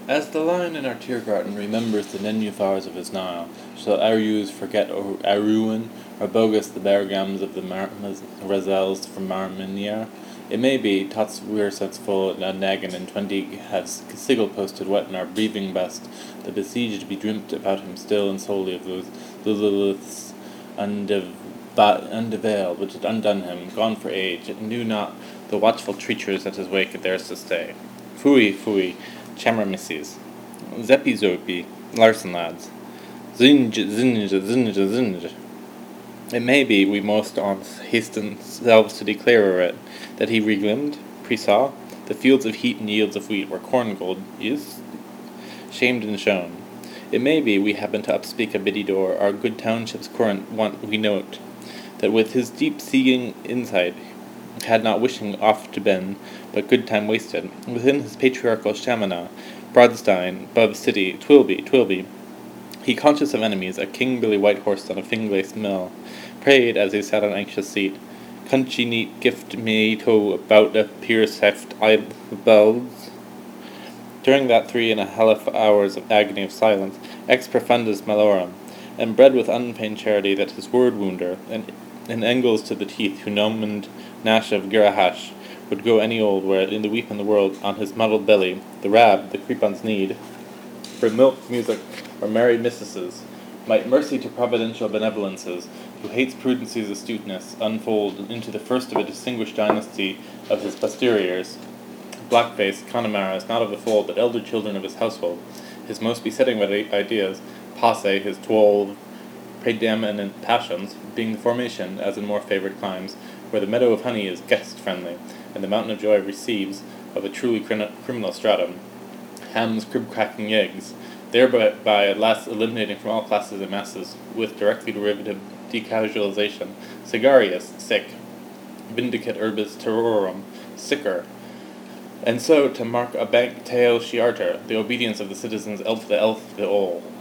As the lion in our Tiergarten remembers the Nenuphars of his Nile, shall Arus forget Aruan, or Bogus the Bergams of the Razels from Marminier? It may be, tots we're full a naggin and 20 have sigil posted wet in our breathing best, the besieged be dreamt about him still and solely of those Liliths undeveiled, which had undone him, gone for age, and knew not the watchful treachers at his wake at theirs to stay. Fooey, Chammermisses, Zeppi, Larson lads, Zinj. It may be we most on hasten selves to declare it, that he reglimed, presaw, the fields of heat and yields of wheat were corn gold, yes, shamed and shown. It may be we happen to upspeak a biddy door, our good township's current want we note, that with his deep-seeing insight had not wishing oft to bend, but good time wasted, within his patriarchal Chaminade, Broadstein, Bub City, Twilby, he conscious of enemies, a King Billy Whitehorse on a Finglace mill, prayed as he sat on anxious seat, Cunchy neat gift me to about a pierce heft I bells. During that 3.5 hours of agony of silence, ex profundus malorum, and bred with unfeigned charity that his word wounder, and Engels to the teeth, who nomened Nash of Girahash, would go any old where in the weep in the world on his muddled belly, the rab, the creepon's need, for milk, music, or merry mistresses, might mercy to providential benevolences, who hates prudency's astuteness, unfold into the first of a distinguished dynasty of his posteriors, black-faced Connemara's, not of the fold, but elder children of his household, his most besetting ideas, passe, his 12 predominant passions, being the formation, as in more favoured climes, where the meadow of honey is guest-friendly, and the mountain of joy receives, of a truly criminal stratum, hams, crib-cracking eggs, thereby at last eliminating from all classes and masses, with directly derivative decasualization, Cigarius, sick, vindicate urbis terrorum, sicker, and so to mark a bank tail shiarter, the obedience of the citizens elf the all.